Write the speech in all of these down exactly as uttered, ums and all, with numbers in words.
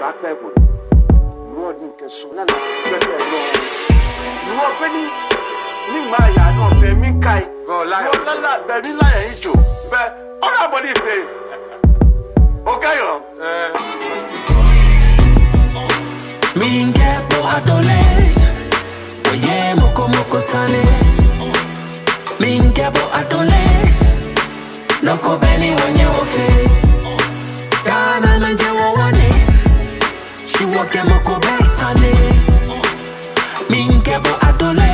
back level. No one can soon. No, Benny, Nimaya, no, Benny Kai, no, lie, Benny Lie, you, but all our body pay. Okay, Mingepo adole, oye moko moko sane. Mingepo adole, noko beni wanye ofe. Dana menje wawane, she woke moko be sane. Mingepo adole,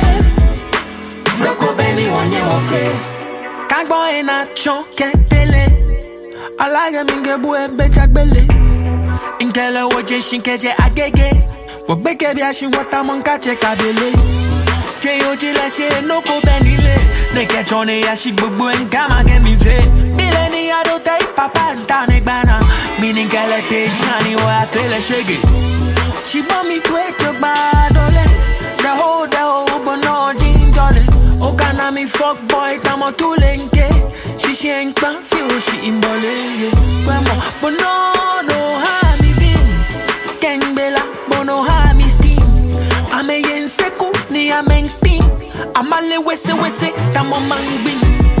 noko beni wanye ofe. Kagbo ena chon kentele, alaga mingebu ebe jagbele. Inkele woje shinkeje agege. Wobeke bia shi wata monka cheka bele. Ke yoji la she no ko benile. Neke chone ya shi gbogbo enka ma ke mi fe. Bile ni ado tai papa nta ne gbana. Meaning kele te shani wa fele shege. She want me to eat your badole. The whole the whole but no din jolly. O kana mi fuck boy tamo tu lenke. She she ain't pan feel she imbole. Kwemo but no no ha mi vin. Kengbela bono ha mi steam. Ame yen seku ni amen pin. Amale wese wese tamo mangbin.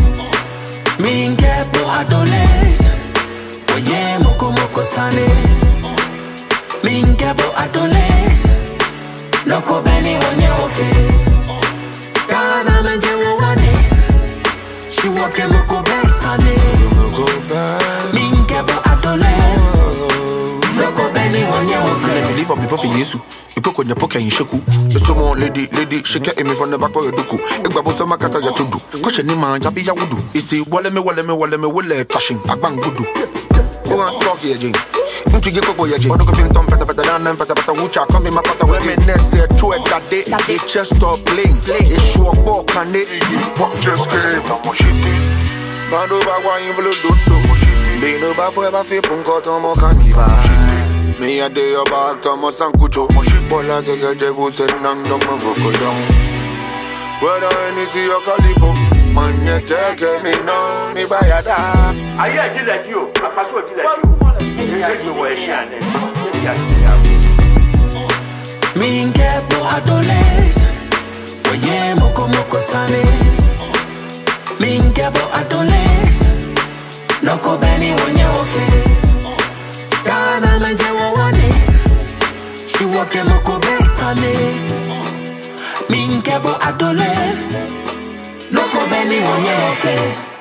Mingepo adole. Oye moko moko sane. Mingepo adole. Noko beni wanye ofe. Kana menje wawane. She woke moko be sane. Mingepo adole. Noko beni wanye ofe. Believe of the prophet Yesu. You poke on your pocket in shaku. The sumo lady, lady, shake it me from the back of your duku. Egbabosa makata ya tudu. Question ni man, jabi ya wudu. Isi wale me wale me wale me wale tashing. Agbang gudu. Who want talk here, Jing? Into your coco, ya Jing. But don't think Tom Peta Peta Dan and Peta Peta Wucha. Come in my pata women, say true at that day. They just stop playing. They show up walk and they pop just came. Bando bagwa involo dundo. Be no ba forever fi punko tomo kandiva. Me a day your back tomo sankucho. Bola keke jebu sen nang dong mo boko dong. Whether any see your calipo. Man ye keke me no me bayada. Aye, I did like you. I pass what you like you. Mingepo adole. Oye moko moko sane. Mingepo adole. Noko beni wanye ofe. Kana menje wawane. She woke moko be sane. Mingepo adole. Noko beni wanye ofe.